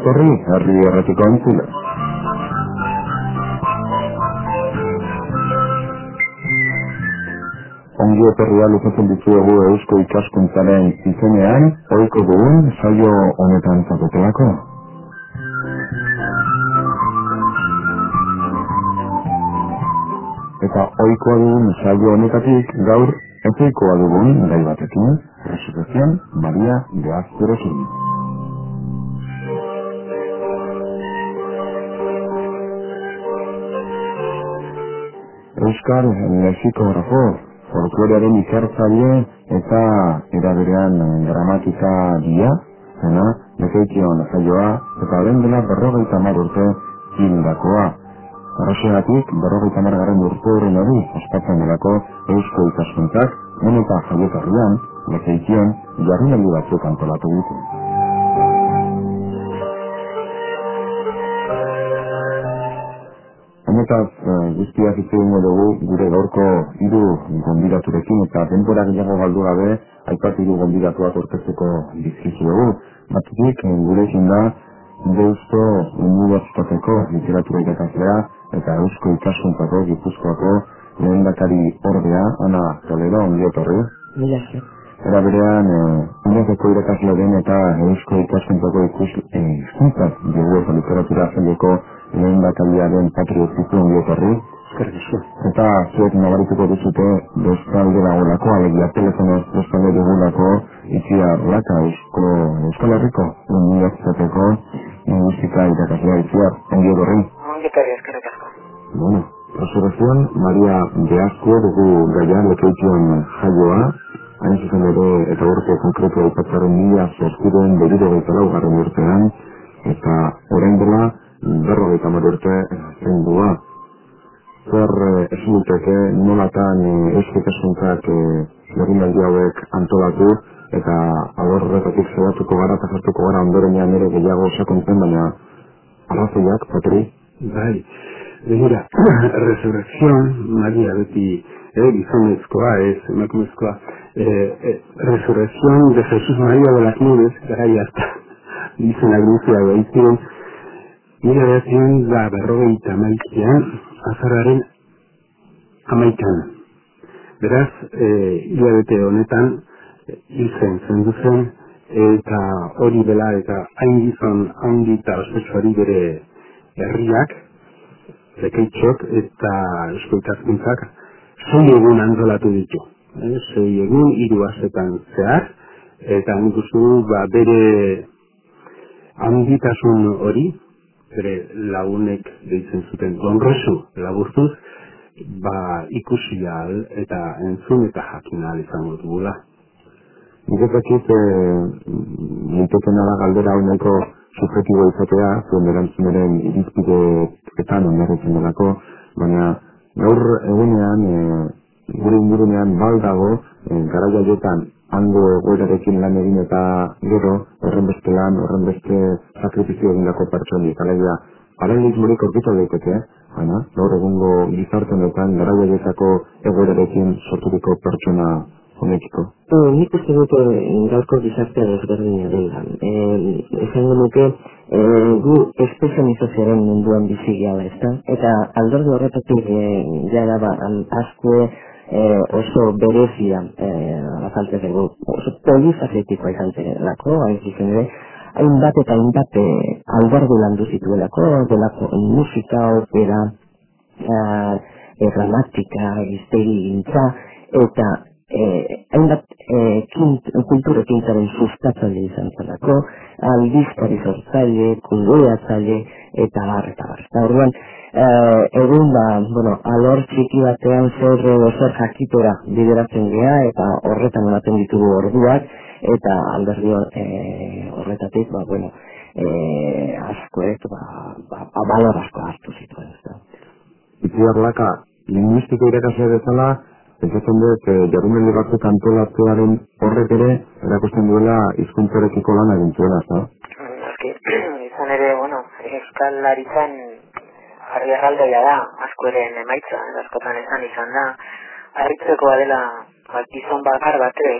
etorri herri erratiko entzule. Ongi etorria luzatzen dizuegu Eusko Ikaskuntzaren izenean, ohiko dugun saio honetan zatetelako. Eta ohikoa dugun saio honetatik gaur ezohikoa dugun gai batekin, Resurrección María de Azcue. Euskal lexikografo, folklorearen ikertzaile eta eraberean gramatika dia, zena, Lekeition saioa eta orain dela 50 urte hildakoa. Horrexegatik, 50. urte horren hori ospatzen delako Eusko Ikaskuntzak, eta jaioterrian, Lekeition jardunaldi batzuk antolatu ditu. Honetaz guztiak hitz egingo dugu gure gaurko 3 gonbidaturekin eta denbora gehiago galdu gabe aipatu 3 gonbidatuak aurkezteko dizkizuegu. Batetik gurekin da Deusto Unibertsitateko literatura irakaslea eta Eusko Ikaskuntzako Gipuzkoako lehendakari ordea, Ana Toledo, ongi etorri. Era berean, Unibertsitateko irakaslearen eta Eusko Ikaskuntzako hizkuntza dugu eta literatura zaileko lehendakariaren patriotiku ongi etorri. Eta zuek nabarituko duzute bestalde dagoelako, alegia telefonez bestalde dugulako Itziar Laka, Euskal Herriko Unibertsitateko Linguistika irakaslea. Itziar, ongi etorri. Ongi etorri, eskerrik asko. Bueno, Resurrección María de Azcue dugu gaia Lekeition jaioa, hain zuzen ere eta urte konkretu aipatzaren 1974 urtean, eta orain dela 50 urte zendua. Zer esan duteke nolatan Eusko Ikaskuntzak jardunaldi hauek antolatu eta alorretatik zebatuko gara eta sartuko gara ondorenean ere gehiago sakontzen, baina arrazoiak, Patri? Bai, begira, Resurrección María beti gizonezkoa, ez emakumezkoa, Resurrección de Jesús María de las Nubes, garai hasta dizena Gruzia behitziren, 1950an, azararen 11an. Beraz, hilabete honetan, hilzen zenduzen, eta hori dela eta hain gizon handi eta ospetsuari bere herriak, Lekeitiok eta Eusko Ikaskuntzak 6 egun antolatu ditu. 6 egun, 3 astetan zehar, eta nik uste du bere handitasun hori, bere lagunek deitzen zuten gonresu laburtuz, ikusi ahal eta entzun eta jakin ahal izango dugula. Nik ezakit ninteken ala galdera honeko subjetibo izatea, zuen erantzunaren irizpideetan oinarritzen delako, baina gaur egunean, gure ingurunean baldago, garaia joetan hango egoerarekin lan egin eta gero, horrenbeste lan, horrenbeste sakrifizio egindako pertsonik, alegia, paralelismorik aurkitu daiteke, baina, gaur egungo gizarte honetan garaia joetako egoerarekin sorturiko pertsona honekiko. Nik uste dut gaurko gizartea desberdina dela. Esango nuke gu espezializazioaren munduan bizi gehala, ezta? Eta alderdi horretatik jara Azcue oso berezia azaltzen dugu, oso polifacetikoa izan zelako, hain zuzen ere, hainbat eta hainbat alderdi landu zituelako, delako musika, opera, gramatika, hiztegigintza, eta hainbat kulturekintzaren sustatzaile izan zelako, aldizkari sortzaile, kungureatzaile, eta bar. Eta orduan, egun alor txiki batean zer jakitera bideratzen gea, eta horretan ematen ditugu orduak, eta alderdi horretatik, askoek, balor asko hartu zituen. Itziar Laka, linguistiko irakasle bezala, pentsatzen dut, jardunaldi batzuk antolatzearen horrek ere, erakusten duela hizkuntzarekiko lan egin zuela, ezta? Izan ere, Euskal Haritzan jarri erraldoia da, Azcueren emaitza, askotan izan da, harritzekoa dela gizon bakar batek,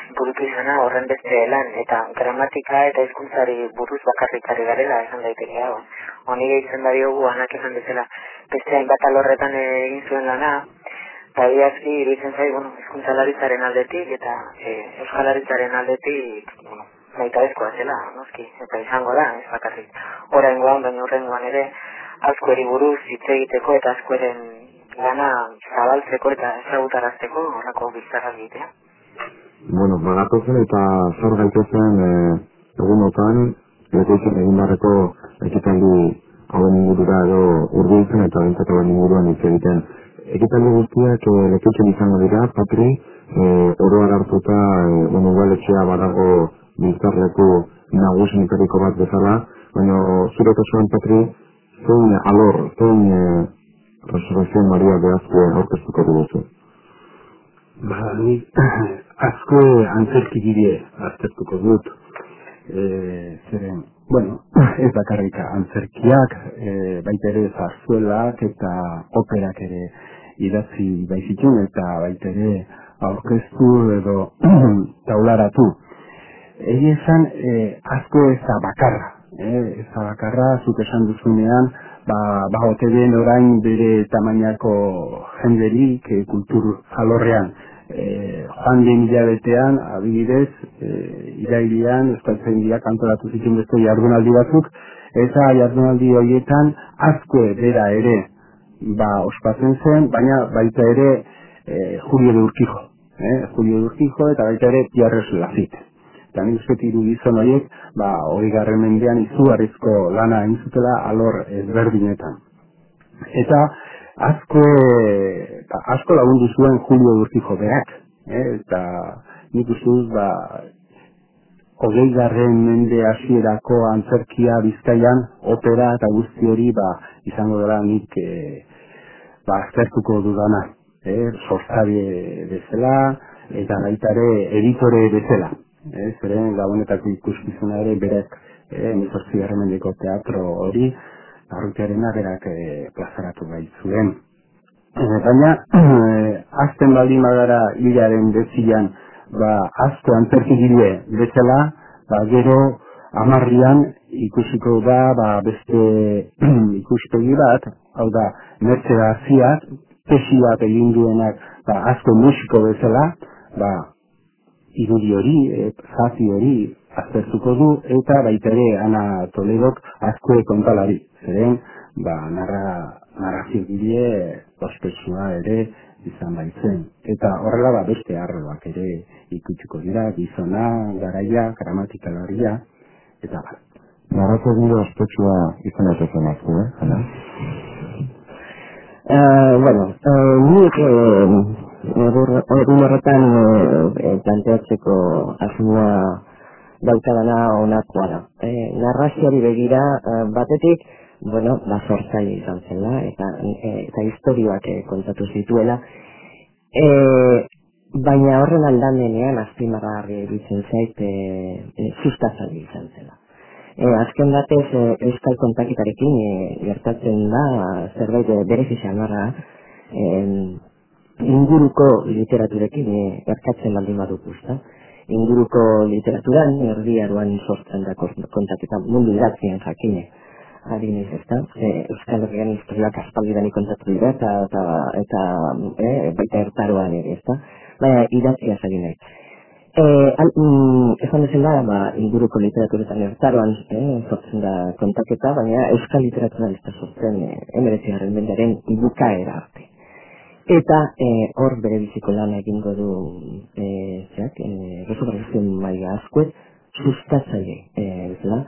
burutu izana horren beste lan, eta gramatika eta hizkuntzari buruz bakarrik ari garela esan daiteke hau. Honi gehitzen da diogu anak esan bezala beste hainbat alorretan egin zuen lana, eta biazki iruditzen zai, hizkuntzalaritzaren aldetik eta euskalaritzaren aldetik, baitadezkoa zela, noski, eta izango da, ez bakarrik. Oraingoan, baina horrengoan ere, askoeri buruz hitz egiteko eta askoren lana zabaltzeko eta ezagutarazteko horrako bizarra egitea. Bueno, bagatozen eta zor gaitezen egunotan, lekoitzen egin barreko ekitaldi hauen ingurura edo urbiltzen eta bentsatu hauen inguruan hitz egiten. Ekitaldi guztiak lekoitzen izango dira, Patri, oroar hartuta, ugaletxea badago bizarleku nagusinetariko bat bezala, baina zure kasuan, Patri, zein alor, zein Resurrección Maria behazko aurkeztuko dugu. Ni asko antzerkigile aztertuko dut. Zeren, ez bakarrik antzerkiak, baita ere zarzuelak eta operak ere idatzi baizitun eta baita ere aurkeztu edo taularatu. Egi esan, asko ez da bakarra. Ez da bakarra, zuk esan duzunean, ote den orain bere tamainako jenderik kultur alorrean. Joan den hilabetean, adibidez, irailean, euskaltzaindiak antolatu zituen beste jardunaldi batzuk, eta jardunaldi horietan asko bera ere ospatzen zen, baina baita ere Julio de Urquijo. Julio de Urquijo eta baita ere Pierre Lafite. Eta nik uste hiru gizon horiek, 20. mendean izugarrizko lana egin zutela alor ezberdinetan. Eta asko lagundu zuen Julio de Urquijo berak, eta nik uste dut 20. mende hasierako antzerkia Bizkaian, opera eta guzti hori izango dela nik aztertuko dudana, sortzaile bezala eta baita ere editore bezala. Zeren Gabonetako ikuskizuna ere berak 18. mendeko teatro hori Arrutiarena berak plazaratu baitzuen. Baina, azten baldin bagara hilaren bezian, asko antzerkigile bezala, gero 10an ikusiko da beste ikuspegi bat, hau da, Mertxe Garziak, tesi bat egin duenak asko musiko bezala, irudi hori, zati hori aztertuko du, eta baita ere Ana Toledok asko kontalari. Zeren, narrazio gile ospetsua ere izan baitzen. Eta horrela beste arloak ere ikutsiko dira, gizona, garaia, gramatikalaria, eta Narrazio gile ospetsua izan etezen azku, nik egun horretan planteatzeko asmoa daukadana honakoa da. Narrazioari begira batetik, sortzaile izan zela eta historioak kontatu zituela, baina horren aldamenean azpimarragarri egiten zait sustatzaile izan zela. Azken batez euskal kontaketarekin gertatzen da zerbait berezi xamarra, inguruko literaturekin gertatzen baldin badut usta. Inguruko literaturan erdiaroan sortzen da kontaketa mundu idatzian jakine. Adinez, ezta? Euskal Herrian historiak aspaldidanik kontatu dira eta baita ertaroan ere, ezta? Baina idatzia zagin nahi. Esan bezala, inguruko literaturetan ertaroan sortzen da kontaketa, baina euskal literaturan ez da sortzen 19. mendearen bukaera arte. Eta hor bere biziko lan egingo du Resurrección Maria Azkuet sustatzaile bezala.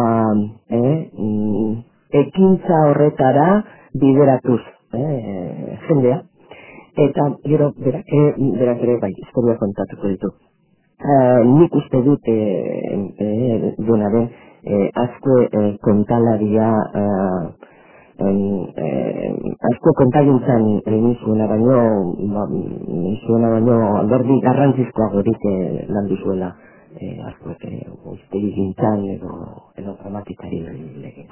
Ekintza horretara bideratuz jendea, eta gero berak ere historia kontatuko ditu. Nik uste dut duenaren Azkue kontalaria asko kontagintzan egin zuena baino alderdi garrantzizkoagorik landu zuela Azkuek uztegi gintzan edo gramatikari legin.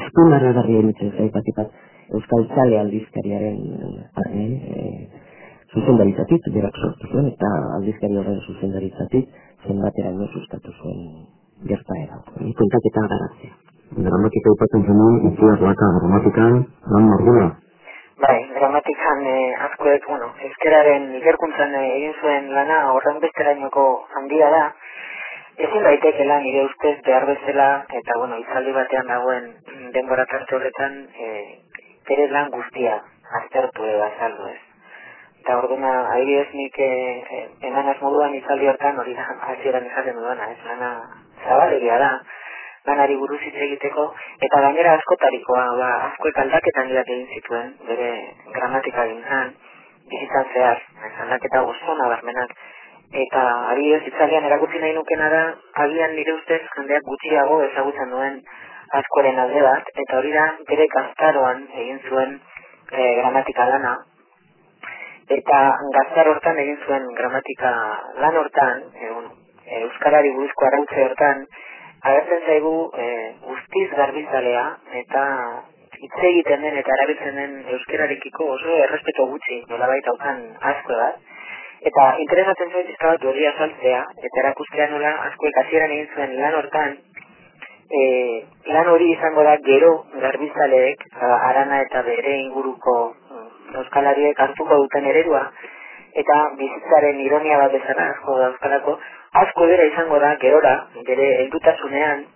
Azpimarragarria iruditzen zait bat Euskal Zale aldizkariaren zuzendaritzatik, berak sortu zuen, eta aldizkari horren zuzendaritzatik zenbateraino sustatu zuen gertaera. Kontaketa garatzea. Gramatika ipatzen zenuen, itziar laka gramatikan, lan mardula. Bai, gramatikan askoek, euskararen ikerkuntzan egin zuen lana horren besterainoko handia da. Ezin daitekela nire ustez behar bezala, eta hitzaldi batean dagoen denbora tarte horretan, bere lan guztia aztertu edo azaldu ez. Eta orduna, adibidez nik emanaz moduan hitzaldi hortan hori da hasieran esaten dudana, ez lana zabalegia da, lanari buruz hitz egiteko, eta gainera askotarikoa, askoek aldaketan egin zituen, bere gramatika gintzan, bizitzan zehar, aldaketa gozona barmenak. Eta adibidez hitzaldian erakutsi nahi nukena da, agian nire ustez jendeak gutxiago ezagutzen duen askoren alde bat, eta hori da bere gaztaroan egin zuen gramatika lana. Eta gaztar hortan egin zuen gramatika lan hortan, euskarari buruzko arautze hortan, agertzen zaigu guztiz garbizalea eta hitz egiten den eta erabiltzen den euskararekiko oso errespetu gutxi nolabait daukan asko bat. Eta interesatzen zuen bat hori azaltzea, eta erakustea nola askoek hasieran egin zuen lan hortan, lan hori izango da gero garbizaleek, Arana eta bere inguruko euskalariek hartuko duten eredua, eta bizitzaren ironia bat bezala asko da euskalako, asko bera izango da gerora, bere heldutasunean,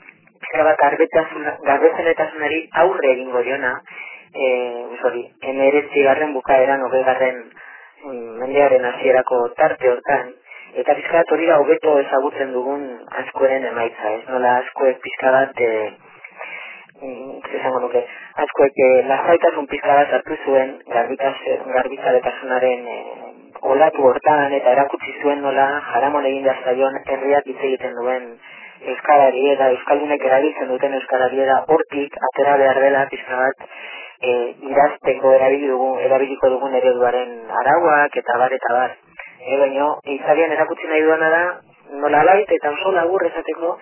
garbezenetasunari aurre egingo diona, 19. bukaeran 20. mendearen hasierako tarte hortan, eta pizkat hori da hobeto ezagutzen dugun askoren emaitza, ez nola askoek pizka bat, askoek lasaitasun pizka bat hartu zuen garbizaletasunaren olatu hortan, eta erakutsi zuen nola jaramon egin zaion herriak hitz egiten duen euskarari eta euskaldunek erabiltzen duten euskarari hortik atera behar dela pizka bat idazteko erabiliko dugun ereduaren arauak eta bar. Baina, hitzaldian erakutsi nahi duena da, nola lait eta oso labur esateko,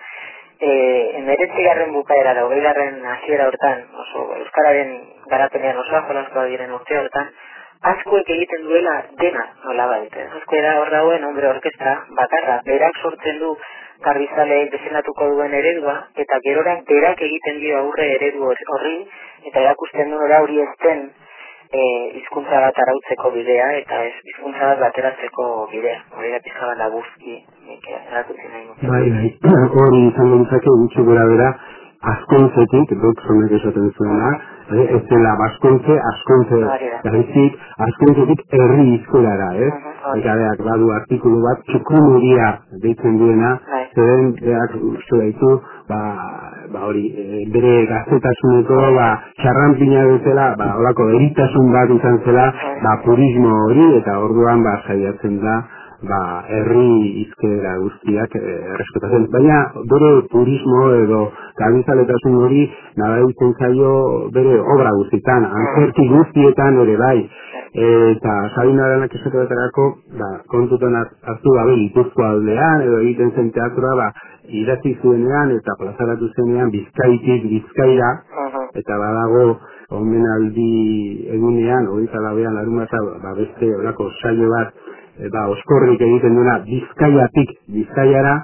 19. bukaera da, 20. hasiera hortan, euskararen garapenean oso jolaskoa diren urte hortan, askoek egiten duela dena nola baita. Asko era hor dauen hombre orkestra bakarra, berak sortzen du garbizaleek bezalatuko duen eredua, eta gerora berak egiten dio aurre eredu horri, eta erakusten du nola hori ezten hizkuntza bat arautzeko bidea, eta ez hizkuntza bat bateratzeko bidea. Hori da pizka bat laguzki, erakutsi nahi nuke. Bai, hori izango nintzake gutxi gora bera, askontzetik, Dodsonek esaten zuena, ez dela baskontze, askontze garrizik, askontzetik herri hizkorara, ez? Eta beak badu artikulu bat, txukumuria deitzen duena, zeren beak uste daitu, hori, bere gaztetasuneko, txarranpina bezala, holako eritasun bat izan zela, purismo hori, eta orduan saiatzen da, herri hizkera guztiak errespetatzen. Baina, bere turismo edo garbizaletasun hori nabaritzen zaio bere obra guztietan, antzerki guztietan ere bai. Eta Sabino Aranak esatetarako, kontutan hartu gabe Gipuzkoa aldean, edo egiten zen teatroa, idatzi zuenean eta plazaratu zenean Bizkaitik Bizkaira, eta badago omenaldi egunean, 24. larunbata, beste horako saio bat, oskorrik egiten duena Bizkaiatik Bizkaiara,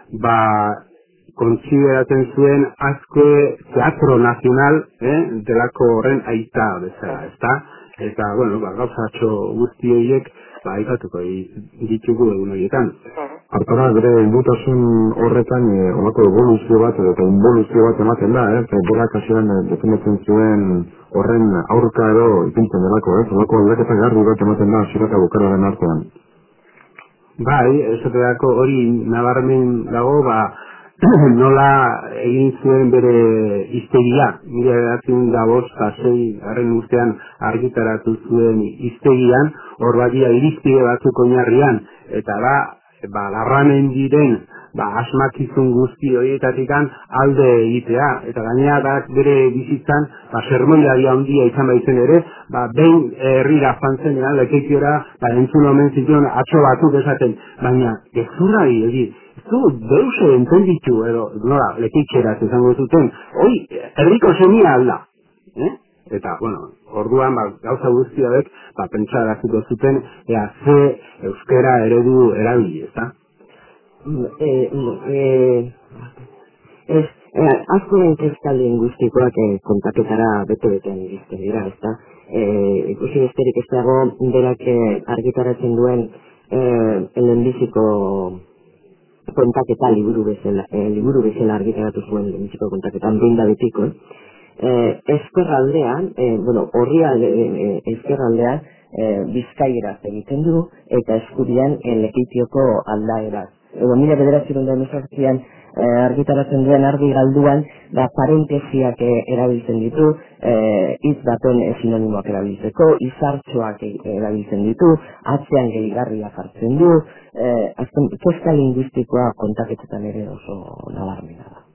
kontsideratzen zuen azke teatro nazional, delako horren aita bezala, ezta? Eta, gauzatxo guzti horiek, aipatuko ditugu egun horietan. Artara, bere heldutasun horretan, olako evoluzio bat, eta involuzio bat ematen da, berak hasieran defendatzen zuen horren aurka edo ipintzen delako, olako aldaketa garbi bat ematen da hasieraka bukararen artean. Bai, esaterako hori nabarmen dago, nola egin zuen bere hiztegia, 1905 garren urtean argitaratu zuen hiztegian, hor badia irizpide batzuk oinarrian, eta Larramendiren asmakizun guzti horietatikan alde egitea, eta gainera bere bizitzan sermoiaria handia izan baitzen ere, behin herrira joan zenean, Lekeikiora, entzun omen zituen atzo batzuk esaten, baina gezurra egi, ez du deuse entenditu edo, Lekeikiera izango zuten, hoi, herriko semia alda, Eta, bueno, orduan, gauza guzti hauek, pentsaraziko zuten, ze euskera eredu erabili, ezta? Askoren kezka lingüistikoak kontaketara bete-betean iristen dira, ezta? Ikusi besterik ez dago berak argitaratzen duen lehenbiziko kontaketa liburu bezala argitaratu zuen lehenbiziko kontaketan behin da betiko. Ezkerraldean, ezkerraldean bizkaieraz egiten du eta eskurian Lekitioko aldaeraz. Mila bederatziehun eta hemezortzian argitaratzen duen argi galduan, parentesiak erabiltzen ditu, hitz baten sinonimoak erabiltzeko, izartxoak erabiltzen ditu, atzean gehigarria jartzen du, azken kezka lingüistikoa kontaketetan ere oso nabarmena da.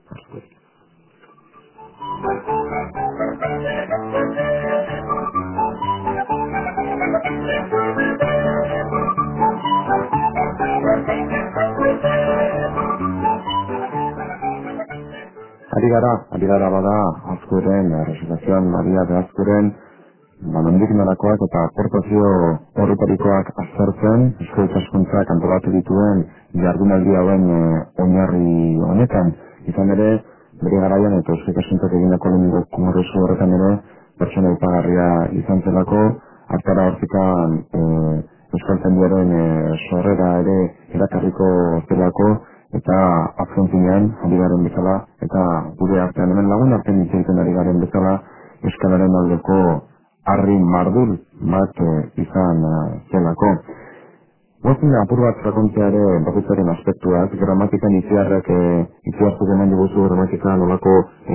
Ari gara bada askoren, reservazioan Maria de askoren, nondik norakoak eta aportazio horretarikoak aztertzen, eusko ikaskuntzak antolatu dituen jardunaldi hauen oinarri honetan. Izan ere, bere garaian eta eusko ikaskuntzak egindako lehenengo kongresu horretan ere, pertsona ipagarria izan zelako, hartara hortzikan euskaltzaindiaren sorrera ere erakarriko zelako, eta azken zinean, ari garen bezala, eta gure artean hemen lagun artean itzaiten ari garen bezala, euskalaren aldeko harri mardul bat izan zelako. Guazen apur bat zakontzeare bakoitzaren aspektuak, gramatikan itziartu denan diguzu gramatika nolako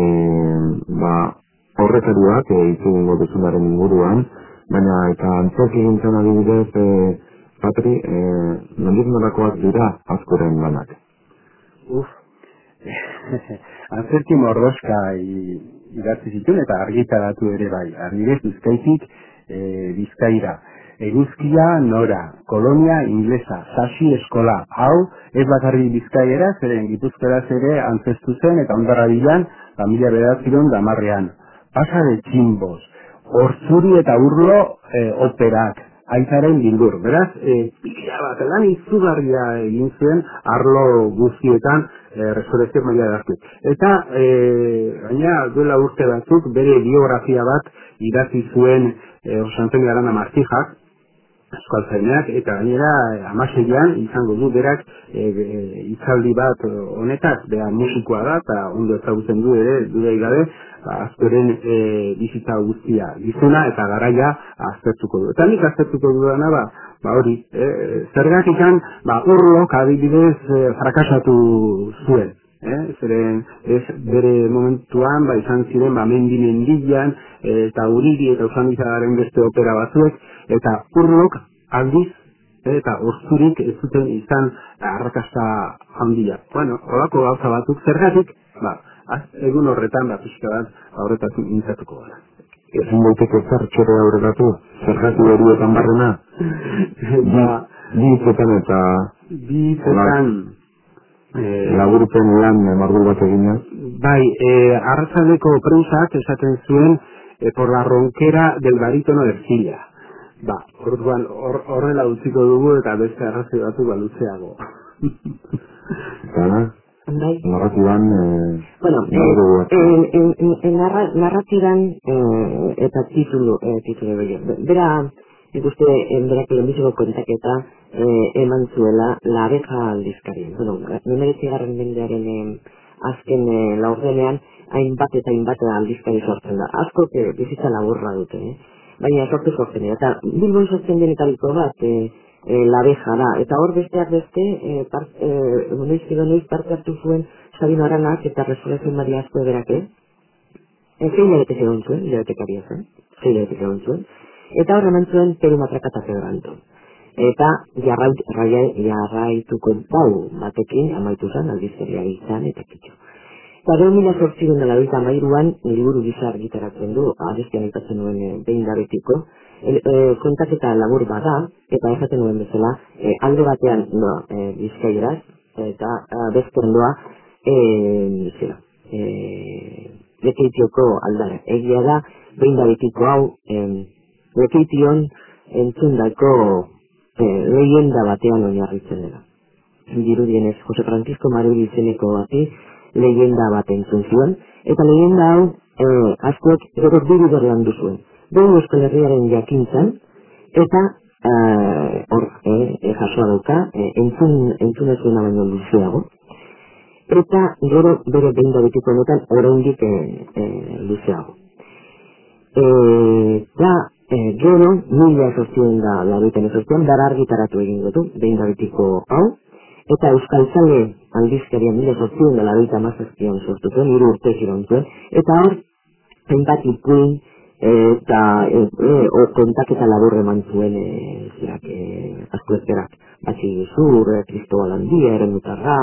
horretaruak itzugungo duzunaren inguruan, baina eta antzok egintzen adibidez, Patri, nondik nolakoak dira askoren lanak. Antzerki mordoska idatzi zituen eta argitaratu ere bai. Adibidez, Bizkaitik Bizkaira. Eguzkia nora, kolonia inglesa, sasi eskola. Hau, ez bakarri Bizkaiera, zeren Gipuzkoeraz ere antzestu zen eta ondarra bilan, 1910 Pasa de tximbos, Hortzuri eta Urlo operak. Aitaren bildur, beraz, pila bat, lan izugarria egin zuen arlo guztietan resurrezio maila daztu. Eta, gaina, duela urte batzuk, bere biografia bat idatzi zuen Osantzeni Arana Martijak, euskaltzainak, eta gainera amaseian izango du berak hitzaldi bat honetaz, beha musikoa da, eta ondo ezagutzen du ere, dudai gabe, azkoren bizitza guztia gizona eta garaia aztertuko du. Eta nik aztertuko dudana, hori, zergatik Urlok adibidez frakasatu zuen. Zeren bere momentuan izan ziren mendi-mendian eta uriri eta usandizagaren beste opera batzuek, eta Urlok aldiz eta Hortzurik ez zuten izan arrakasta handia. Bueno, horako gauza batzuk zergatik, egun horretan pixka bat horretaz mintzatuko gara. Ezin daiteke zertxore aurreratu, zergatu erietan barrena? Bi hitzetan laburpen lan mardul bat eginaz? Bai, arratsaldeko prensak esaten zuen por la ronquera del barítono de Ercilla. Orduan horrela utziko dugu eta beste arrazoi batu luzeago. Eta, narratiban... narratiban eta titulu bello. Bera, ikuste, berak lehenbiziko kontaketa eman zuela La Abeja aldizkarien. Memeretzigarren mendearen azken laurdenean hainbat eta hainbat aldizkari sortzen da. Asko bizitza laburra dute, baina sortzen da. Eta Bilbon sortzen denetariko bat La Abeja da. Eta hor besteak beste, noiz parte hartu zuen Sabino Aranak eta Resurrezio Maria Asko berake. Zein lehetek egon zuen, lehetekaria zen. Eta hor eman zuen Peru Matrakata Quebranto. Eta jarraituko batekin amaitu zen aldizkaria izan eta kitxo. Eta 2008an liburu gisa argitaratzen du, abestian aipatzen nuen behin da betiko, kontaketa labur bada, eta esaten nuen bezala, alde batean Bizkaieraz, eta beste ondoa, Lekeitioko aldara. Egia da, behin da betiko hau, lekeition entzundako leyenda batean oinarritzen dela. Dirudienez, Jose Francisco Maruri izeneko bati leyenda bat entzun zuen, eta leyenda hau askoek gero bider landu zuen. Behin Euskal Herriaren jakintzan, eta hor jasoa dauka, entzun ez zuena baino luzeago, eta gero bere behin da betiko honetan oraindik luzeago. Gero, 1880an dara argitaratu egingo du, behin da betiko hau, eta Euskaltzale aldizkaria 1887an sortu zuen, 3 urte iraun zuen, eta hor, hainbat ipuin eta kontaketa labur eman zuen asko ezberak. Batxi Zur, Kristobal Handia, Eremutarra,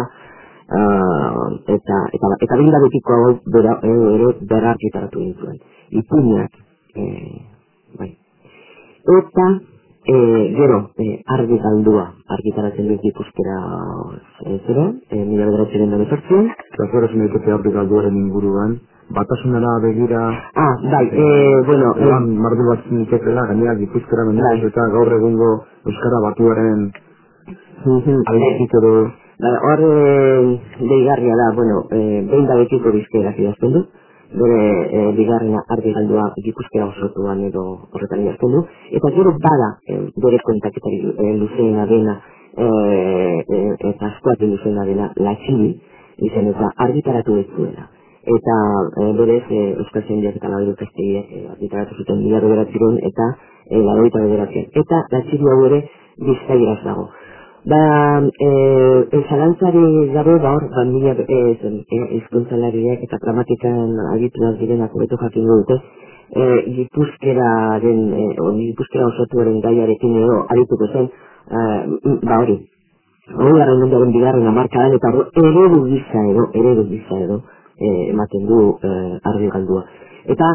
eta behin da betiko hau dara argitaratu egin zuen. Ipuinak, bai. Eta gero, argi galdua argitaratzen dut Gipuzkera zera, 1918an. Gazora zenetete argi galduaren inguruan, batasunara begira... Bai, bueno... Mardu bat zenetela, gainera Gipuzkera mendauz eta gaur egungo Euskara Batuaren aldezik edo... Hor deigarria da, bueno, behin da betiko bizkerak idazten du, bere bigarrena argi galdua Gipuzkera osotuan edo horretan idazten du, eta gero bada bere kontaketari luzeena dena, eta askoatik luzeena dena, Latxili, izen eta argitaratu ez zuela. Eta berez Euskal Zendiak eta Laborio Kastegiak argitaratu zuten 1909 eta 1909. Eta Latxili hau ere Bizkaieraz dago. Zalantzari gabe hor, hizkuntzalariak eta gramatikan agituak direnak hobeto jakingo dute, Gipuzkera osatuaren gaiarekin edo arituko zen, hori, Hogaren munduaren bigarren hamarkadan eta eredu gisa edo ematen du argi galdua. Eta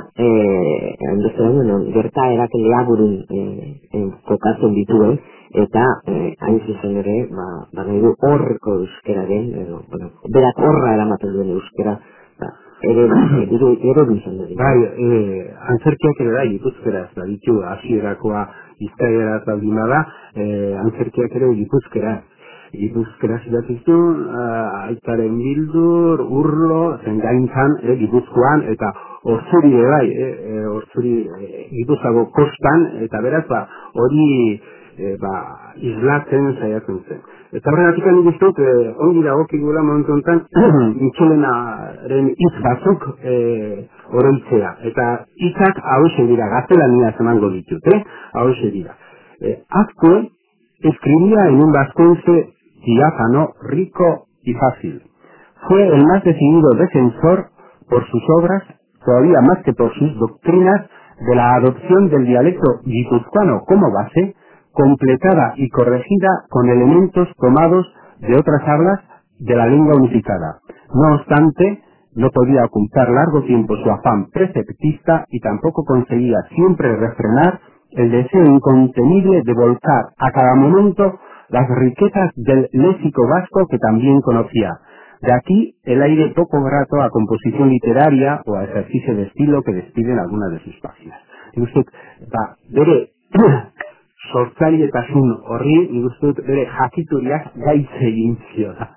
gertaerak leaburun kokatzen dituen, eta hain zuzen ere, nahi du horreko euskeraren, berak horra eramaten duen euskera, eredu izan dut. Bai, antzerkiak ere da, Gipuzkeraz, ditu hasierakoa iztaieraz baldina da, antzerkiak ere Gipuzkeraz idatzizu, aitaren bildur, urlo, zengaintzan, Gipuzkoan, eta Orzuri bai, Gipuzkoako kostan, eta beraz, hori islatzen saiatzen zen. Eta horregatik nik uste dut, ongi dagokigula momentu honetan, Mitxelenaren hitz batzuk oroitzea. Eta hitzak hauxe dira, gaztelaniaz emango ditut, hauxe dira. Azkue escribía en un vasconce diáfano, rico y fácil. Fue el más decidido defensor por sus obras, todavía más que por sus doctrinas, de la adopción del dialecto guipuzcoano como base, completada y corregida con elementos tomados de otras hablas de la lengua unificada. No obstante, no podía ocultar largo tiempo su afán preceptista y tampoco conseguía siempre refrenar el deseo incontenible de volcar a cada momento las riquezas del léxico vasco que también conocía. De aquí el aire poco grato a composición literaria o a ejercicio de estilo que despiden algunas de sus páginas. Y usted bere sortzaileetasun horri, nik uste dut bere jakituriak gaitz egin ziola.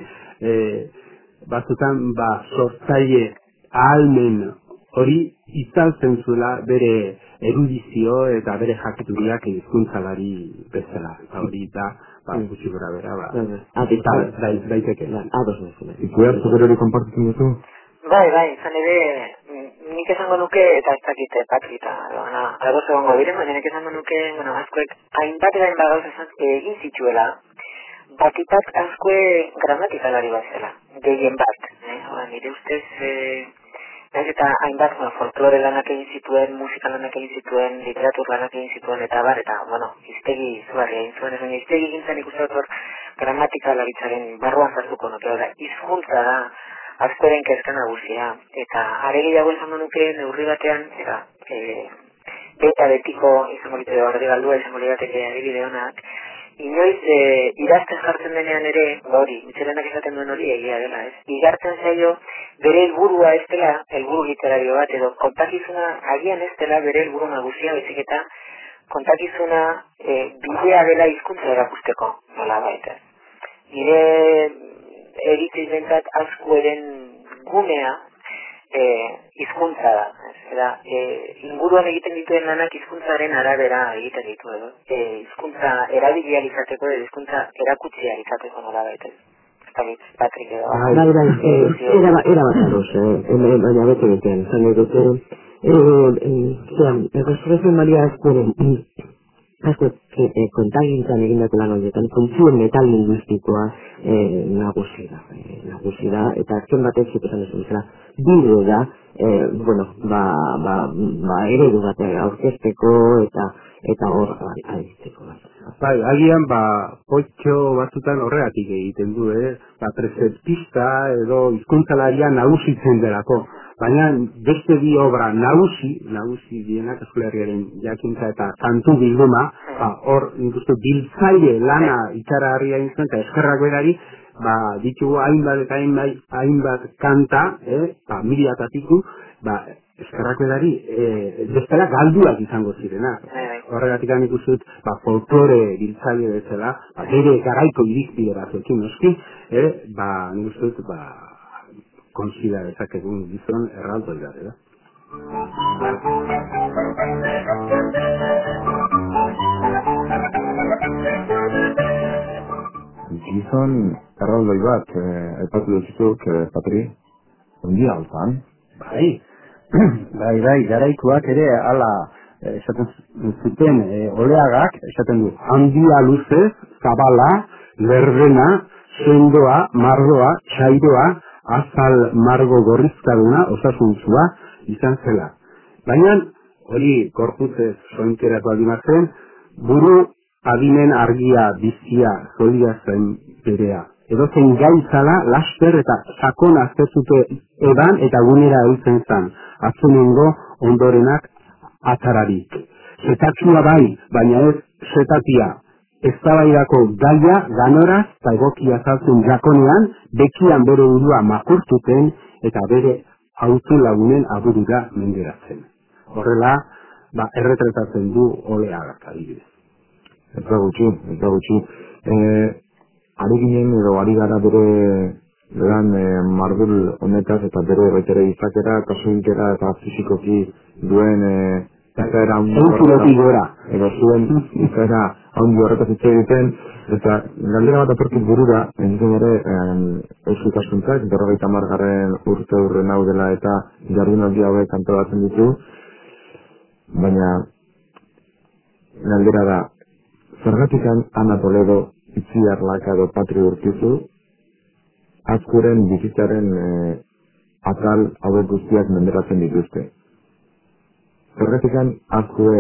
Batzutan sortzaile ahalmen hori itzaltzen zuela bere erudizio eta bere jakituriak hizkuntzalari bezala. Eta hori da, gutxi gora bera, daiteke. Ikuertu gero hori konpartitzen duzu? Bai, izan ere, nik esango nuke, eta ez dakite patrita, ados egongo diren, baina nik esango nuke, askoek hainbat gauza egin zituela, batipat askoe gramatikalari bat zela, gehien bat. Nire ustez, eta hainbat folklore lanak egin zituen, musika lanak egin zituen, literatur lanak egin zituen, eta hiztegi zuarria egin zuen, esan hiztegi gintzen ikusten hor gramatikalaritaren barruan zartuko nuke, hizkuntza da, askoren kezka nagusia, eta are gehiago esango nuke neurri batean, beta betiko izango liteke argi galdua izango lirateke adibide honak, inoiz idazten jartzen denean ere, hori, Mitxelenak esaten duen hori egia dela, ez? Igartzen zaio bere helburua ez dela, helburu literario bat, edo kontakizuna agian ez dela bere helburu nagusia, baizik eta kontakizuna bidea dela hizkuntza erakusteko, nola baita. Nire eritziz bentzat Azkueren gunea hizkuntza da. Inguruan egiten dituen lanak hizkuntzaren arabera egiten ditu edo. Hizkuntza erabilia izateko edo hizkuntza erakutsia izateko nola baita. Patrik edo. Era bat ados, baina bete beten, zan edo Resurrección Maria Azkueren kontagintzan egindako lan horietan, funtzioen metalingüistikoa nagusi da, eta azken batez esan ez bezala, bide da, eredu bat aurkezteko eta hor aritzeko bat. Bai, agian, potxo batzutan horregatik egiten du, preceptista edo hizkuntzalaria nagusitzen delako. Baina beste bi obra nagusi dienak Euskal Herriaren jakintza eta kantu bilduma, hor biltzaile lana itxaragarria egin zuen, eta eskerrak berari, ditugu hainbat eta hainbat kanta, miliatatiku, eskerrak berari, bestela galduak izango zirena. Horregatik nik uste dut, folklore biltzaile bezala, bere garaiko irizpidera zekin noski, nik uste dut, konsidera dezakegun gizon erraldoi da, da? Gizon erraldoi bat, aipatu duzuk, Patri, ondia altan? Bai, garaikoak ere, ala, esaten zuten, oleagak, esaten du, handia luzez, zabala, lerdena, sendoa, mardoa, txairoa, azal margo gorrizkaduna, osasuntzua, izan zela. Baina, hori korpuzez soinkerak baldimatzen, buru adinen argia bizia zolia zen berea. Edo zen gaitzala, laster eta sakon aztezute edan eta gunera heltzen zan, atzunengo ondorenak atararik. Zetatsua bai, baina ez zetatia. Eztabaidako gaia ganoraz eta egokia zaltzen jakonean, bekian bere burua makurtuten eta bere autu lagunen aburura menderatzen. Horrela, erretretatzen du oleagak adibidez. Ez da gutxi. Ari ginen edo ari gara bere mardul honetaz eta bere betere izakera, kasuikera eta fizikoki duen izaera edo zuen izaera handi horretaz hitz egiten, eta galdera bat apertu burura, entzun ere Eusko Ikaskuntzak, 50. urte urren hau dela eta jardunaldi hauek antolatzen ditu, baina galdera da, zergatikan Ana Toledo, Itziar Laka edo Patri Urkizu, Azkuren bizitzaren atal hauek guztiak menderatzen dituzte. Zergatikan Azkue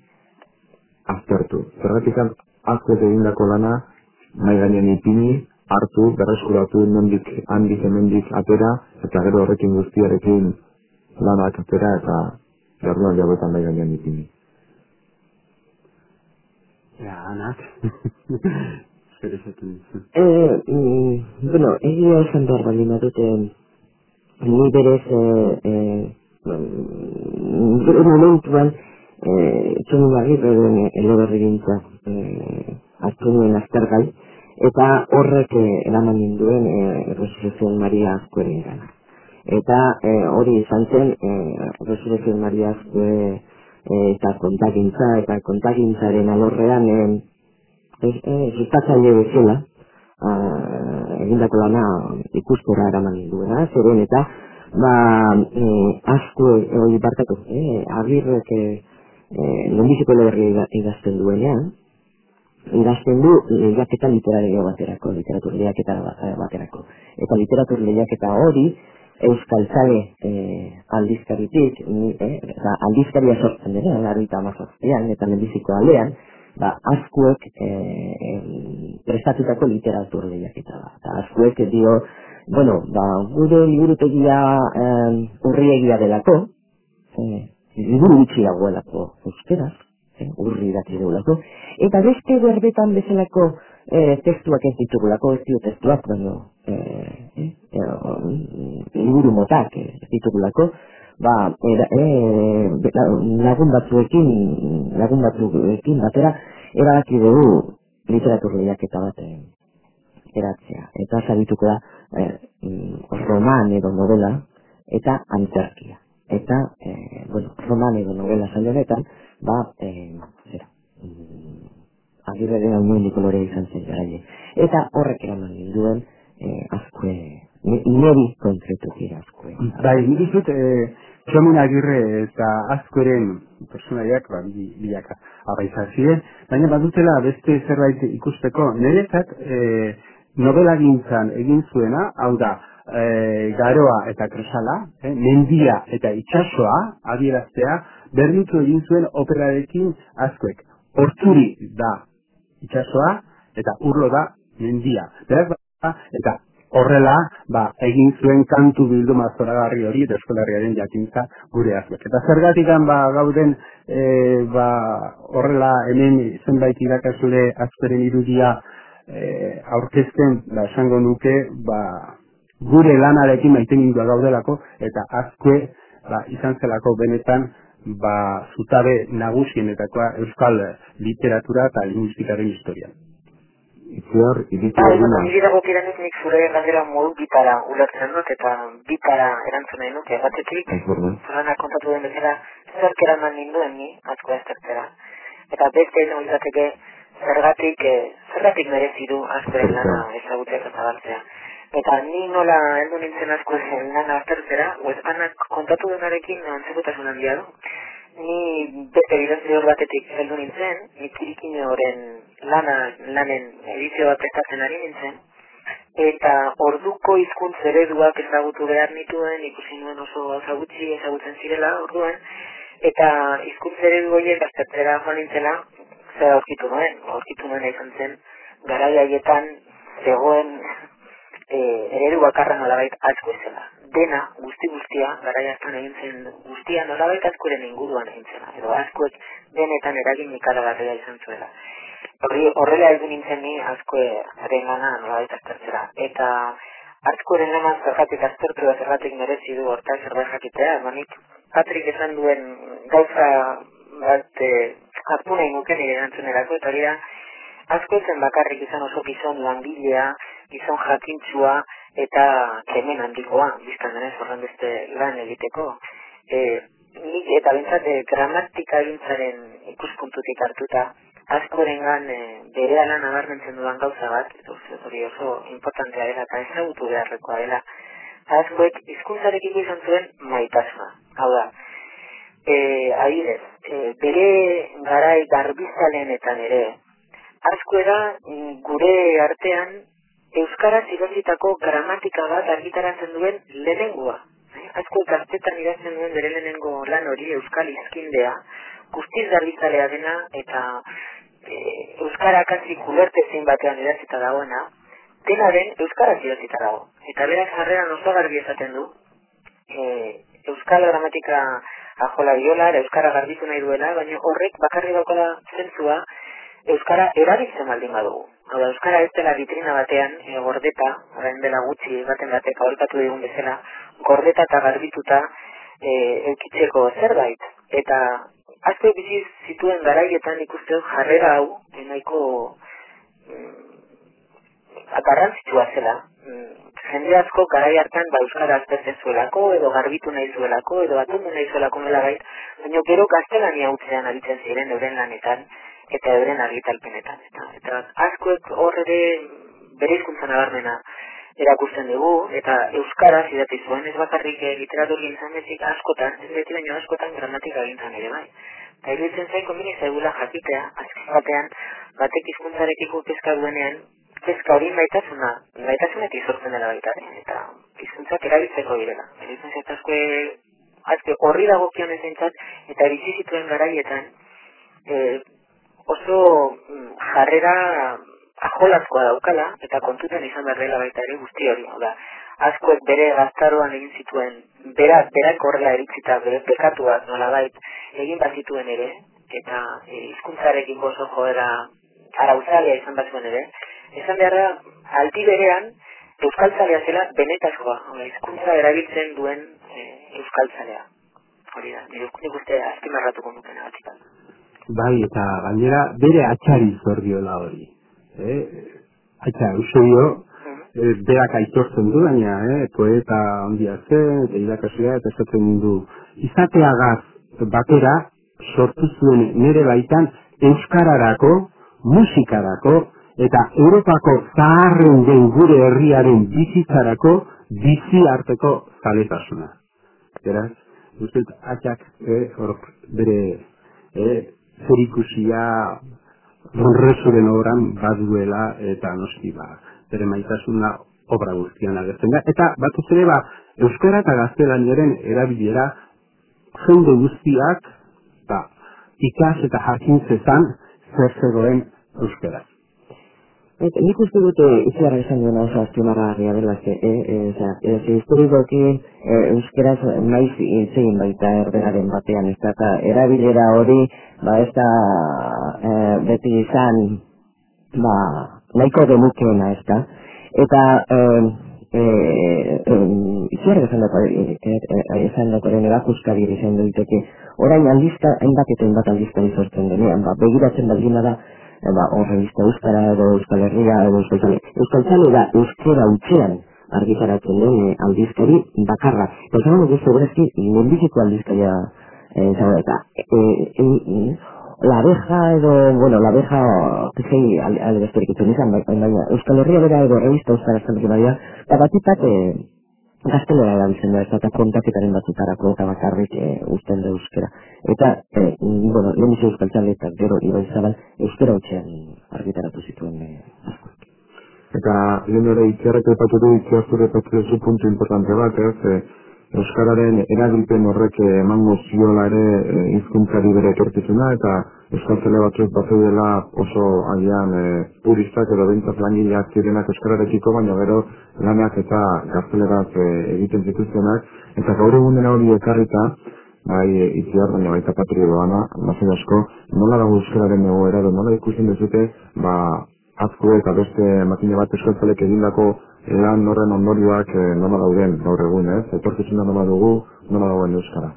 aztertu. Zergatikan Azkuek egindako lana nahi gainen ipini, hartu, berreskuratu, handik hemendik atera, eta gero horrekin guztiarekin lanak atera eta jardunaldi hauetan nahi gainen ipini. Anak. Zer esaten dizu? Egia esan behar baldin badute, ni berez momentuan txomin bagirren eleberri gintza hartu nuen aztergai, eta horrek eraman ninduen Resurrección Maria Azkueren gana. Eta hori izan zen Resurrección Maria Azkue eta kontagintzaren alorrean sustatzaile bezala egindako lana ikustera eraman ninduena, zeren eta Azkue barkatu, Agirrek lehenbiziko eleberria idazten duenean, idazten du lehiaketa literatur lehiaketa baterako. Eta literatur lehiaketa hori Euskaltzale aldizkaritik, aldizkaria sortzen dira, 1958an eta lehenbiziko aldean, Azkuek prestatutako literatur lehiaketa da. Eta Azkuek dio, gure liburutegia urriegia delako, liburu gutxi dagoelako euskeraz, urri daki dugulako, eta beste berbetan bezalako testuak ez ditugulako, ez dio testuak, baina liburu motak ez ditugulako, lagun batzuekin batera erabaki dugu literatur lehiaketa bat eratzea, eta zabituko da roman edo novela eta antzerkia. Eta, roman edo novela zailo honetan, Agirreren Almuendi kolorea izan zen garaile. Eta horrek eraman ninduen Azkue, niri konkretuki Azkue. Bai, nik izut, Txomin Agirre eta Azkueren personaiak bilaka abaizazien, baina badutela beste zerbait ikusteko, niretzat novela gintzan egin zuena, hau da, garoa eta kresala, mendia eta itsasoa adieraztea, berditu egin zuen operarekin Azkuek. Horturi da itsasoa eta urlo da mendia. Beraz, eta horrela, egin zuen kantu bilduma zoragarri hori eta Euskal Herriaren jakintza gure Azkuek. Eta zergatik gauden horrela hemen zenbait irakasle Azkueren irudia aurkezten, esango nuke, gure lanarekin maitemindua gaudelako, eta Azkue izan zelako benetan zutabe nagusienetakoa euskal literatura eta linguistikaren historian. Itziar, iritsi eguna. Nire dagokidanez nik zure galdera modu bitara ulertzen dut eta bitara erantzun nahi nuke. Batetik, Zorana kontatu den bezala, zerk eraman ninduen ni, Azkue aztertzera. Eta beste izan izateke, zergatik merezi du Azkueren lana ezagutzea eta zabaltzea. Eta ni nola heldu nintzen Azkueren lana aztertzera, anak kontatu denarekin antzekutasun handia du. Ni beste bidazio batetik heldu nintzen, ni Kirikinoren lanen edizio bat prestatzen ari nintzen, eta orduko hizkuntz ereduak ezagutu behar nituen, ikusi nuen oso ezagutzen zirela orduan, eta hizkuntz eredu horiek aztertzera joan nintzela, zer aurkitu nuen izan zen, garai haietan zegoen eredu bakarra nolabait Azkue zela. Dena, guztia, garai hartan egin zen guztia nolabait Azkueren inguruan egin zela, edo Azkuek benetan eragin ikaragarria izan zuela. Horrela heldu nintzen ni Azkueren lana nolabait aztertzera. Eta Azkueren lana zergatik aztertu da zergatik merezi du hortaz zerbait jakitea, manik Patrik esan duen gauza bat hartu nahi nuke nire erantzunerako, eta hori da, Azkue zen bakarrik izan oso gizon langilea, gizon jakintzua eta kemen handikoa, biztan denez horren beste lan egiteko. Nik eta bintzat gramatika gintzaren ikuspuntutik hartuta, Azkuerengan bere lan nabarmentzen dudan gauza bat, hori oso importantea dela eta ezagutu beharrekoa dela. Azkuek hizkuntzarekiko izan zuen maitasuna. Hau da, adibidez, bere garai garbizalenetan ere, Azkuera gure artean euskaraz idatzitako gramatika bat argitaratzen duen lehenengoa. Azkuek gaztetan idazten duen bere lehenengo lan hori euskal hizkindea, guztiz garbizalea dena eta euskara kasi kulertezin batean idatzita dagoena, dena den euskaraz idatzita dago. Eta beraz jarreran oso garbi esaten du, euskal gramatika ajola diola, euskara garbitu nahi duela, baina horrek bakarri daukala zentzua euskara erabiltzen baldin badugu. Hau da, euskara ez dela vitrina batean, gordeta, orain dela gutxi baten batek aholkatu digun bezala, gordeta eta garbituta eukitzeko zerbait. Eta Azkue bizi zituen garaietan ikusten jarrera hau, nahiko garrantzitsua zela. Jende asko garai hartan euskara aztertzen zuelako, edo garbitu nahi zuelako, edo batundu nahi zuelako nolabait, baina gero gaztelania hutzean aritzen ziren euren lanetan, eta euren argitalpenetan. Eta Azkuek horre bere hizkuntza nabarmena erakusten dugu, eta euskaraz idatzi zuen, ez bakarrik literatur gintzan bezik askotan, ez beti baino askotan gramatika gintzan ere bai. Eta iruditzen zain komeni zaigula jakitea, azken batean, batek hizkuntzarekiko kezka duenean, kezka hori maitasunetik sortzen dela baita, eta hizkuntzak erabiltzeko direla. Iruditzen zain Azkue horri dagokionez eintzat, eta bizi zituen garaietan, oso jarrera ajolazkoa daukala, eta kontutan izan behar dela baita ere guzti hori. Azkuek bere gaztaroan egin zituen, berak horrela eritzita, bere pekatuak nolabait egin bat zituen ere, eta hizkuntzarekin oso joera arauzalea izan bat zuen ere, esan beharra aldi berean euskaltzalea zela benetazkoa, hizkuntza erabiltzen duen euskaltzalea. Hori da, nik uste azpimarratuko nukena batzitan. Bai, eta gainera bere atxari zor diola hori. Atxa, Eusebio, berak aitortzen du, baina poeta ondia zen, eta irakaslea, eta esaten du, izateagaz batera sortu zuen nire baitan euskararako, musikarako, eta Europako zaharren den gure herriaren bizitzarako bizi arteko zaletasuna. Beraz, guztiet, atxak bere zerikusia Monresuren obran baduela eta noski bere maitasuna obra guztian agertzen da. Eta batez ere euskara eta gaztelaniaren erabilera jende guztiak ikas eta jakin zezan zer zegoen euskara. Nik uste dute iziarra esan duena oso azpimarragarria dela, historikoki euskeraz maiz itzegin baita erderaren batean, ez da, eta erabilera hori, ez da beti izan, nahiko demukeena, ez da, eta iziarra esan dakoren erakuskari izan daiteke, orain hainbat eta hainbat aldizkari sortzen denean, begiratzen baldin da, revista Euskara edo Euskal Herria edo Euskaltzale da euskera utxean argitaratzen den aldizkari bakarra. Eta esan dugu segurezki lehenbiziko aldizkaria eta la abeja edo, la abeja pizei aldezterik itzen izan, baina Euskal Herria bera edo revista Euskara eskalduko badia, eta batipat gaztelera erabiltzen da, eta kontaketaren batzutarako eta bakarrik usten da euskera. Eta, lehenbizi euskaltzale eta gero Ibaizabal euskera utxean argitaratu zituen asko. Eta lehen ere itziarrak epatutu, itziarrak epatutu puntu importante bat, euskararen erabilpen horrek emango ziola ere hizkuntzari bere etorkizuna, eta euskaltzale batzuk batzuela oso agian puristak edo bentzat langileak zirenak euskararekiko, baina gero lanak eta gazteleraz egiten zituztenak, eta gaur egunen hori ekarrita, bai itziar, baina baita patrio doana, mazin asko, nola dago euskararen egoera, edo nola ikusten dezute, azko eta beste makina bat euskaltzalek egindako lan horren ondorioak nola dauden gaur egun, etorkizuna nola dugu, nola dagoen euskara.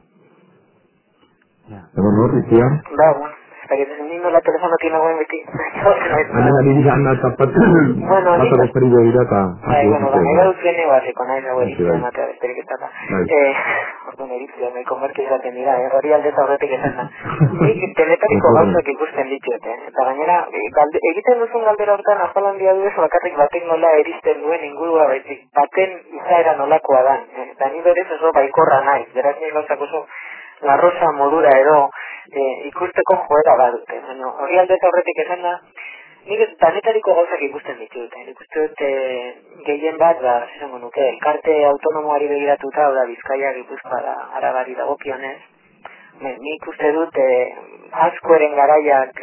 Egon hor, itziar? Ni nola telefonotik nagoen beti. Baina niri gana tapatu, bata besterik begira eta... Baina dutzen ego aziko nahi nago eritzea ematea besterik ez data. Orduan eritzea, nahi konbertu izaten dira, hori aldez aurretik esan da. Nik teletariko gauzak ikusten ditut, eta gainera, egiten duzun galdera hortan azalan dia duez bakarrik baten nola eristen duen ingurua baizik, baten izaera nolakoa dan. Eta ni berez oso baikorra nahi, beraz nire gauzak oso larrosa modura edo ikusteko joera badute. Hori aldez aurretik esan da, nik danetariko gauzak ikusten ditut. Nik uste dut gehien bat, esango nuke, elkarte autonomoari begiratuta, Bizkaia, Gipuzkoa da, Arabari dagokionez. Nik uste dut askoeren garaiak,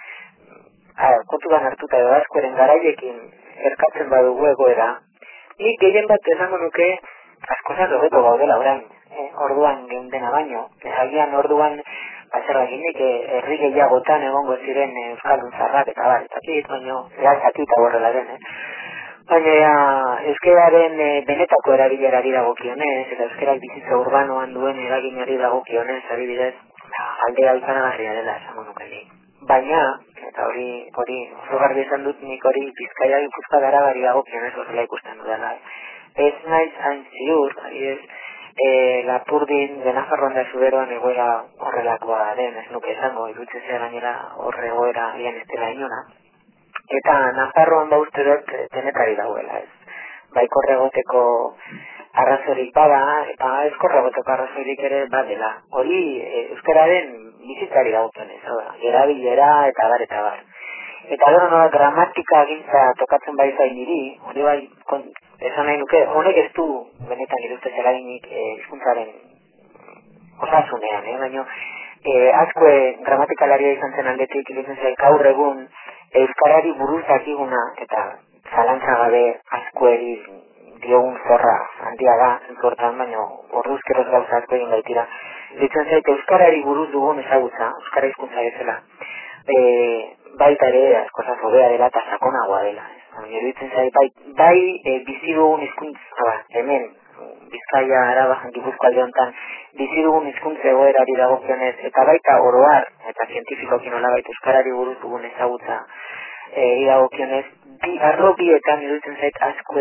kontuan hartuta edo askoeren garaiekin erkatzen badugu egoera. Nik gehien bat esango nuke, askozat hobeto gaudela orain. Orduan geundena baino. Agian orduan zer eginik herri gehiagotan egongo ziren euskaldun zarrak eta baretakit, baino zakit horrela den. Baina euskeraren benetako erabilerari dagokionez, eta euskarak bizitza urbanoan duen eraginari dagokionez, adibidez, aldea ikaragarria dela esango nuke nik. Baina, eta hori oso garbi esan dut nik hori Bizkaia Gipuzkoa Arabari dagokionez horrela ikusten dudala. Ez naiz hain ziur, adibidez, Lapurdin de Nafarroan da Zuberoan egoera horrelakoa den, ez nuke esango, irutzen zera gainera horre egoera ian ez dela inona. Eta Nafarroan uste dut denetari dauela, ez. Baikorre egoteko arrazorik bada, eta ezkorre egoteko arrazorik ere badela. Hori euskararen bizitzari dagokionez, erabilera eta bar eta bar. Eta gero nola gramatika gintza tokatzen bai zain niri, hori bai, esan nahi nuke, honek ez du benetan iruzte zelaginik hizkuntzaren osasunean, baina asko gramatikalaria izan zen aldetik, iruditzen zait gaur egun euskarari buruz dakiguna eta zalantza gabe askoeri diogun zorra handia da, zentzortan, baina orduzkeroz gauza asko egin baitira ditzen zait euskarari buruz dugun ezagutza, euskara hizkuntza bezala. Baita ere askoz hobea dela eta sakonagoa dela. Iruditzen zait bai bizi dugun hizkuntza hemen Bizkaia, Araba, Gipuzkoa alde honetan bizi dugun hizkuntza egoerari dagokionez eta baita oroar eta zientifikoki nolabait euskarari buruz dugun ezagutza dagokionez arlo bietan iruditzen zait asko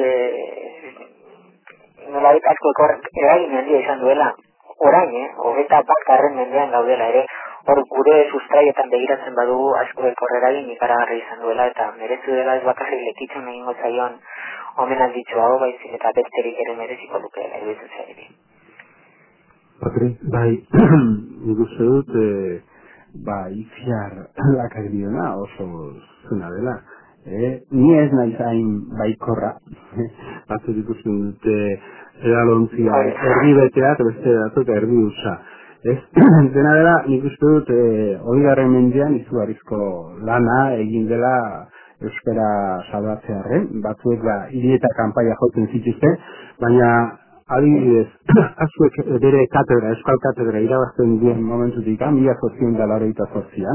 nolabait asko eragin handia izan duela orain, 21. mendean gaudela ere, hor gure sustraietan begiratzen badugu asko eragin ikaragarri izan duela eta merezu dela ez bakarrik lekitzen egingo zaion omenalditxo hau baizik eta besterik ere mereziko lukeela iruditzen zairi. Patri, bai, nik uste dut, itziar lakariona oso zuna dela. Ni ez nahi zain baikorra, batzuk ikusten dute edalontzia erdi betea eta beste datu eta erdi usa. Dena dela, nik uste dut, 20. mendean izugarrizko lana egin dela euskara salbatzearren, batzuek hiri eta kanpaia jotzen zituzten, baina adibidez, azuek bere katedra, euskal katedra irabazten duen momentutik, 1988an,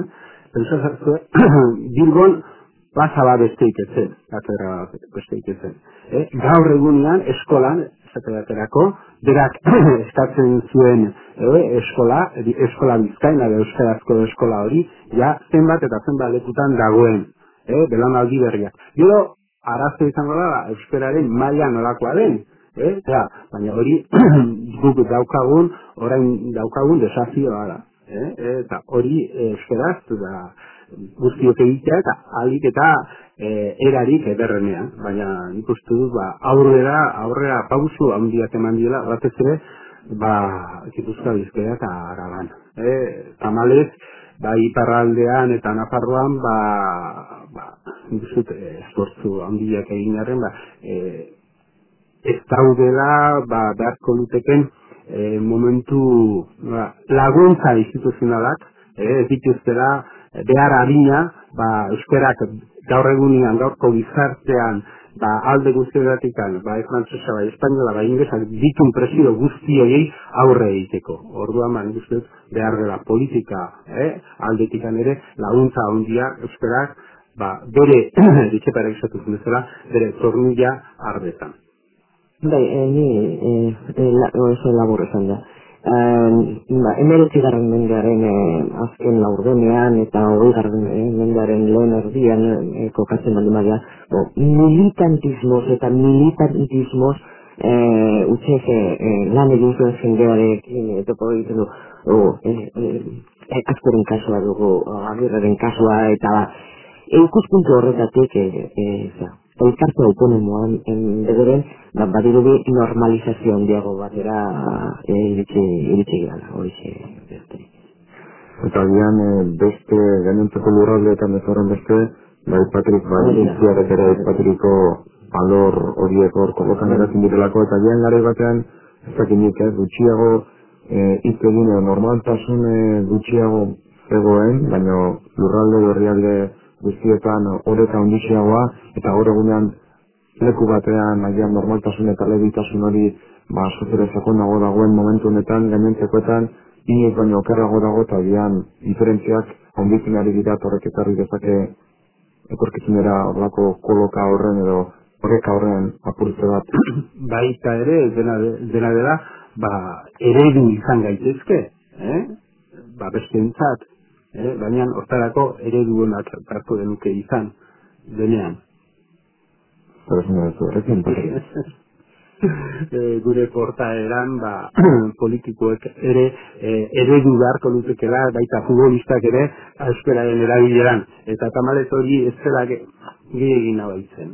Bilbon plaza bat besteik ezen, katedra besteik ezen. Gaur egunean eskolan, esaterako, berak eskatzen zuen eskola Bizkaina, euskarazko eskola hori, ja zenbat eta zenbat lekutan dagoen. Belaunaldi berriak. Gero, arazo izango da, euskararen maila nolakoa den. Baina hori guk orain daukagun desafioa da. Eta hori euskaraz guztiok egitea eta alik eta erarik ederrenean. Baina nik uste dut aurrera pausu handiak eman diela, batez ere, Gipuzkoa, Bizkaia eta Araban. Tamalez, iparraldean eta Nafarroan, esfortzu handiak egin arren, ez daudela, beharko luteken momentu laguntza instituzionalak, ez dituztela, behar adina, euskarak gaur egunean, gaurko gizartean, alde guztietatik, frantzesa, espainola, inglesak, ditun presio guzti horiei aurre egiteko. Orduan, nik uste behar dela politika aldetik ere, laguntza handia euskarak, bere, ditxepara izatuz bezala, bere zornilla arbetan. Bai, ni oso labur esan da. 19. mendearen azken laurdenean eta 20. mendearen lehen erdian kokatzen baldin badira, militantismoz eta militantismoz utxek lan egin zuen jendearekin topo egiten du askoren kasua dugu, Agirreren kasua eta ikuspuntu horretatik elkartu autonomoan bederen badirudi normalizazio handiago batera iritsi gara, horixe besterik. Eta agian beste gainontzeko lurraldeetan ez horren beste, Patrik, itziarek ere Patriko alor horiek hor kolokan eratzen direlako, eta agian gare batean, ez dakinik gutxiago hitz egin normaltasun gutxiago zegoen, baina lurralde berrialde guztietan horreta ondixeagoa, eta hor egunean leku batean agian normaltasun eta legitasun hori sozera sakonago dagoen momentu honetan, gainentzekoetan, inoiz baino okerrago dago, eta agian diferentziak onditzen ari dira horrek ekarri dezake etorkizunera horrelako koloka horren edo horreka horren apurtze bat. Baita ere, dena dela, eredu izan gaitezke, besteentzat, baina hortarako eredu honak beharko denuke izan denean. Gure portaeran politikoek ere eredu beharko lutekela, baita futbolistak ere euskararen erabileran, eta tamalez hori ez zela gehiagin abaitzen.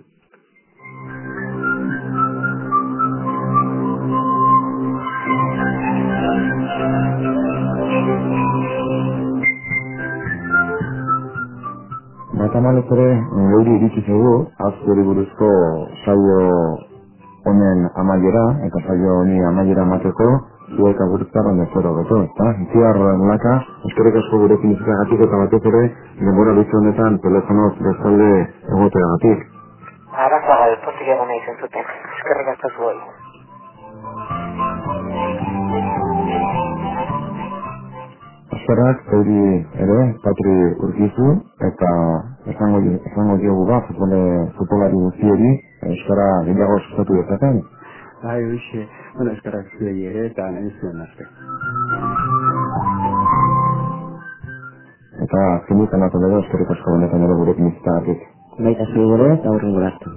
Tamalez ere, euri iritsi zaigu, azkuri buruzko saio honen amaiera, eta saio honi amaiera emateko, zuek agurtzarren ezero beto, eta itziar nolaka, eskerrik asko gurekin izagatik eta batez ere, denbora bitzu honetan telefonoz bestalde egoteagatik. Arazoa pozik egon nahi zentzuten, eskerrik asko zuoi. Euskarak zeuri ere, Patri Urkizu, eta esango diogu futbolari guztieri, Euskara gehiago sustatu dezaten. Bai, hoxe, bueno, Euskarak zuei ere, eta nahi zuen arte. Eta zindutan ato dugu, eskerrik asko benetan ere gurekin izatagatik. Baita zui gure, eta horrengo arte.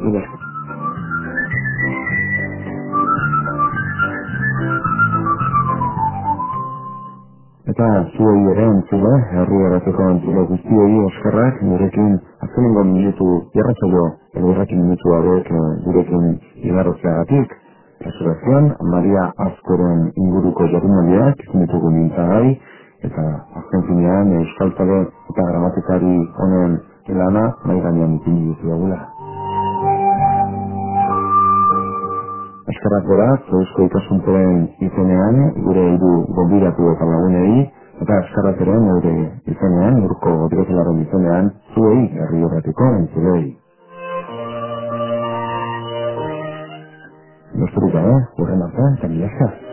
Eta zuei ere entzule, herri errateko entzule guztiei eskerrak, gurekin azkenengo minutu, jarratzaio, errakin minutu hauek gurekin igarrotzeagatik. Resurrección, Maria Azkoren inguruko jardunaldiak, ditugu nintzagai, eta azken finean euskaltzale eta gramatikari honen lana, nahi gainean ipini ditu dugula. Eskerrak beraz, eusko ikasuntzaren izenean, gure hiru gonbidatu eta lagunei, eta eskerrak ere neure izenean, urko direkelaren izenean, zuei herri erratiko entzulei. Besterik gabe, hurren arte, eta mila esker.